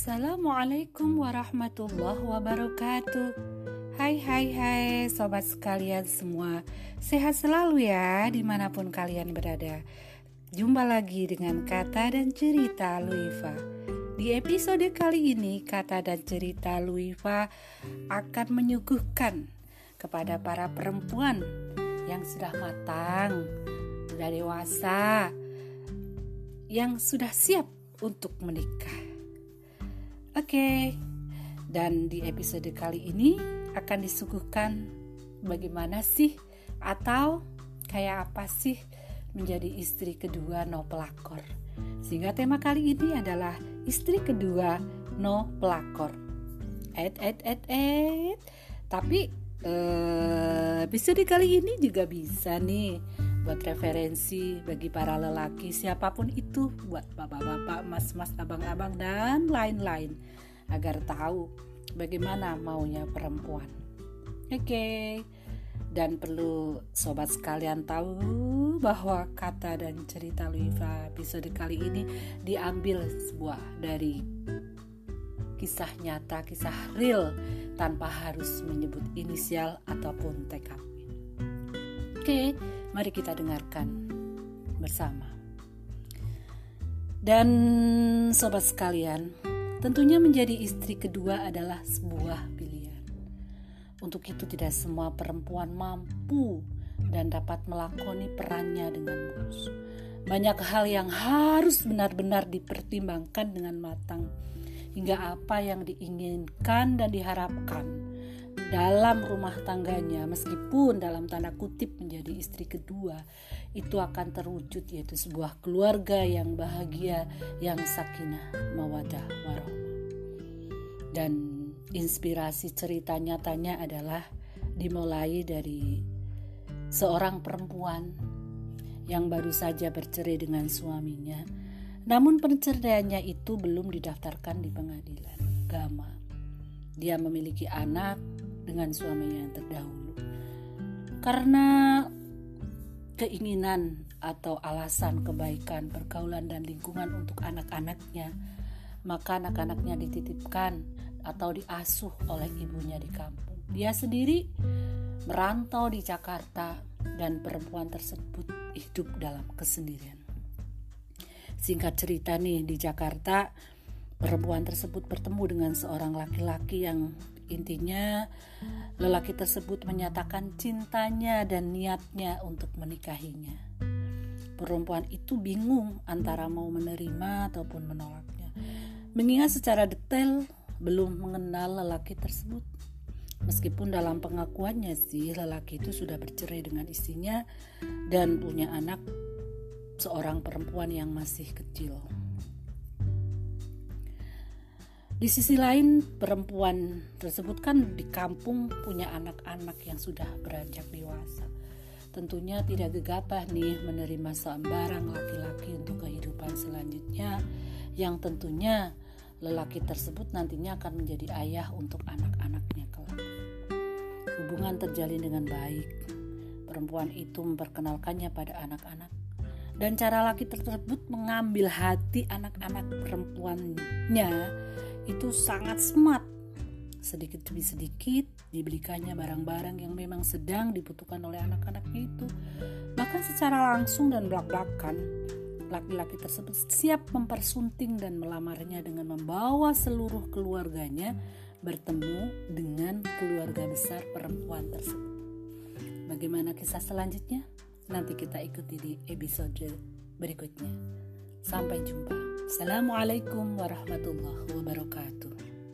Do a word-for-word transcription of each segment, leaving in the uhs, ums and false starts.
Assalamualaikum warahmatullahi wabarakatuh. Hai hai hai sobat sekalian semua, sehat selalu ya dimanapun kalian berada. Jumpa lagi dengan Kata dan Cerita Luifa. Di episode kali ini Kata dan Cerita Luifa akan menyuguhkan kepada para perempuan yang sudah matang, sudah dewasa, yang sudah siap untuk menikah. Oke, dan di episode kali ini akan disuguhkan bagaimana sih atau kayak apa sih menjadi istri kedua no pelakor. Sehingga tema kali ini adalah istri kedua no pelakor. Et et et et. Tapi eh, episode kali ini juga bisa nih buat referensi bagi para lelaki siapapun itu, buat bapak-bapak, mas-mas, abang-abang dan lain-lain, agar tahu bagaimana maunya perempuan. Oke, dan perlu sobat sekalian tahu bahwa Kata dan Cerita Luifa episode kali ini diambil sebuah dari kisah nyata, kisah real tanpa harus menyebut inisial ataupun T K P. Oke, mari kita dengarkan bersama. Dan sobat sekalian, tentunya menjadi istri kedua adalah sebuah pilihan. Untuk itu tidak semua perempuan mampu dan dapat melakoni perannya dengan mulus. Banyak hal yang harus benar-benar dipertimbangkan dengan matang, hingga apa yang diinginkan dan diharapkan dalam rumah tangganya, meskipun dalam tanda kutip menjadi istri kedua, itu akan terwujud, yaitu sebuah keluarga yang bahagia, yang sakinah, mawaddah, warahmah. Dan inspirasi cerita nyatanya adalah dimulai dari seorang perempuan yang baru saja bercerai dengan suaminya, namun perceraiannya itu belum didaftarkan di pengadilan agama. Dia memiliki anak dengan suaminya yang terdahulu. Karena keinginan atau alasan kebaikan pergaulan dan lingkungan untuk anak-anaknya, maka anak-anaknya dititipkan atau diasuh oleh ibunya di kampung. Dia sendiri merantau di Jakarta dan perempuan tersebut hidup dalam kesendirian. Singkat cerita nih, di Jakarta perempuan tersebut bertemu dengan seorang laki-laki yang intinya lelaki tersebut menyatakan cintanya dan niatnya untuk menikahinya. Perempuan itu bingung antara mau menerima ataupun menolaknya, mengingat secara detail belum mengenal lelaki tersebut. Meskipun dalam pengakuannya sih lelaki itu sudah bercerai dengan istrinya dan punya anak seorang perempuan yang masih kecil. Di sisi lain, perempuan tersebut kan di kampung punya anak-anak yang sudah beranjak dewasa. Tentunya tidak gegabah nih menerima seembarang laki-laki untuk kehidupan selanjutnya, yang tentunya lelaki tersebut nantinya akan menjadi ayah untuk anak-anaknya kelak. Hubungan terjalin dengan baik. Perempuan itu memperkenalkannya pada anak-anak, dan cara laki tersebut mengambil hati anak-anak perempuannya itu sangat smart. Sedikit demi sedikit dibelikannya barang-barang yang memang sedang dibutuhkan oleh anak-anaknya itu. Bahkan secara langsung dan belak-belakan, laki-laki tersebut siap mempersunting dan melamarnya dengan membawa seluruh keluarganya bertemu dengan keluarga besar perempuan tersebut. Bagaimana kisah selanjutnya? Nanti kita ikuti di episode berikutnya. Sampai jumpa. Assalamualaikum warahmatullahi wabarakatuh.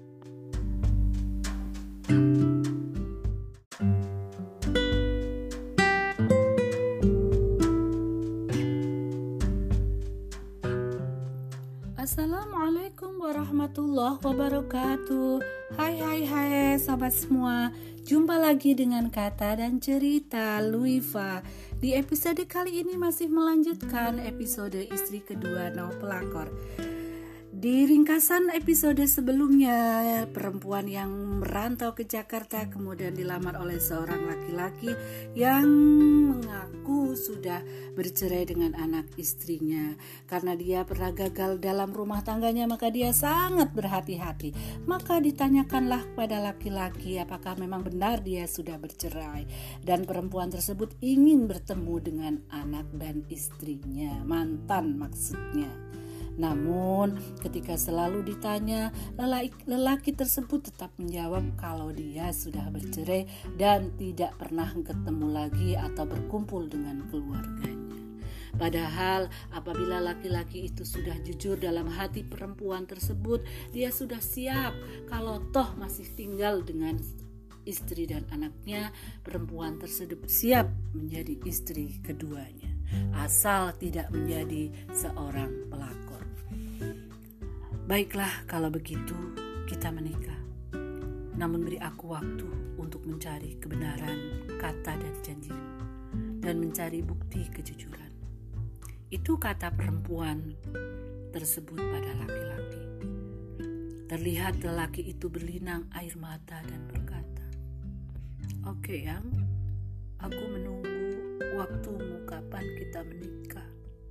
Assalamualaikum warahmatullahi wabarakatuh. Hai hai hai sobat semua. Jumpa lagi dengan Kata dan Cerita Luifa. Di episode kali ini masih melanjutkan episode istri kedua no pelakor. Di ringkasan episode sebelumnya, perempuan yang merantau ke Jakarta kemudian dilamar oleh seorang laki-laki yang mengaku sudah bercerai dengan anak istrinya. Karena dia pernah gagal dalam rumah tangganya, maka dia sangat berhati-hati. Maka ditanyakanlah kepada laki-laki apakah memang benar dia sudah bercerai. Dan perempuan tersebut ingin bertemu dengan anak dan istrinya, mantan maksudnya. Namun ketika selalu ditanya, lelaki, lelaki tersebut tetap menjawab kalau dia sudah bercerai dan tidak pernah ketemu lagi atau berkumpul dengan keluarganya. Padahal apabila laki-laki itu sudah jujur dalam hati perempuan tersebut, dia sudah siap kalau toh masih tinggal dengan istri dan anaknya, perempuan tersebut siap menjadi istri keduanya, asal tidak menjadi seorang pelakor. Baiklah, kalau begitu kita menikah. Namun beri aku waktu untuk mencari kebenaran kata dan janji dan mencari bukti kejujuran. Itu kata perempuan tersebut pada laki-laki. Terlihat lelaki itu berlinang air mata dan berkata, "Oke yang, aku menunggu waktumu kapan kita menikah."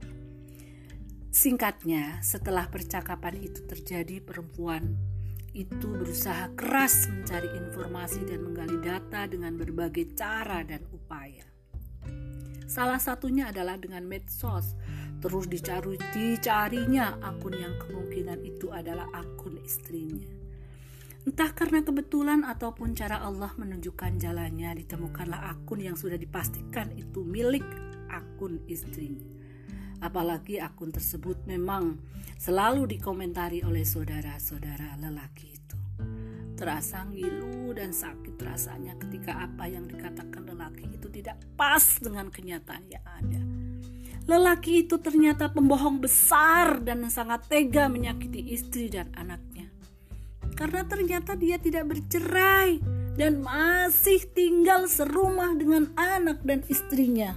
Singkatnya, setelah percakapan itu terjadi, perempuan itu berusaha keras mencari informasi dan menggali data dengan berbagai cara dan upaya. Salah satunya adalah dengan medsos. Terus dicari, dicarinya akun yang kemungkinan itu adalah akun istrinya. Entah karena kebetulan ataupun cara Allah menunjukkan jalannya, ditemukanlah akun yang sudah dipastikan itu milik akun istrinya. Apalagi akun tersebut memang selalu dikomentari oleh saudara-saudara lelaki itu. Terasa ngilu dan sakit rasanya ketika apa yang dikatakan lelaki itu tidak pas dengan kenyataan yang ada. Lelaki itu ternyata pembohong besar dan sangat tega menyakiti istri dan anaknya. Karena ternyata dia tidak bercerai dan masih tinggal serumah dengan anak dan istrinya.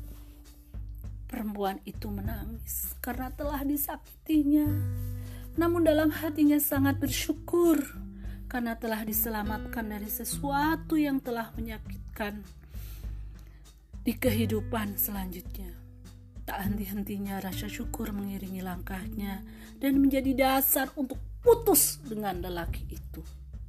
Perempuan itu menangis karena telah disakitinya. Namun dalam hatinya sangat bersyukur karena telah diselamatkan dari sesuatu yang telah menyakitkan di kehidupan selanjutnya. Tak henti-hentinya rasa syukur mengiringi langkahnya dan menjadi dasar untuk putus dengan lelaki itu.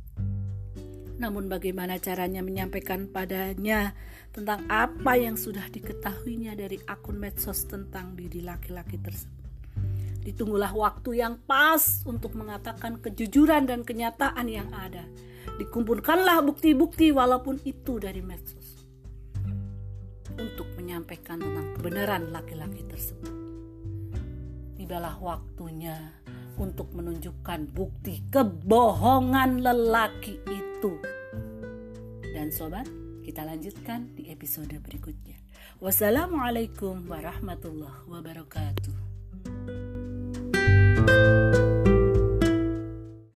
Namun bagaimana caranya menyampaikan padanya tentang apa yang sudah diketahuinya dari akun medsos tentang diri laki-laki tersebut. Ditunggulah waktu yang pas untuk mengatakan kejujuran dan kenyataan yang ada. Dikumpulkanlah bukti-bukti walaupun itu dari medsos untuk menyampaikan tentang kebenaran laki-laki tersebut. Tibalah waktunya untuk menunjukkan bukti kebohongan lelaki itu. Dan sobat, kita lanjutkan di episode berikutnya. Wassalamualaikum warahmatullahi wabarakatuh.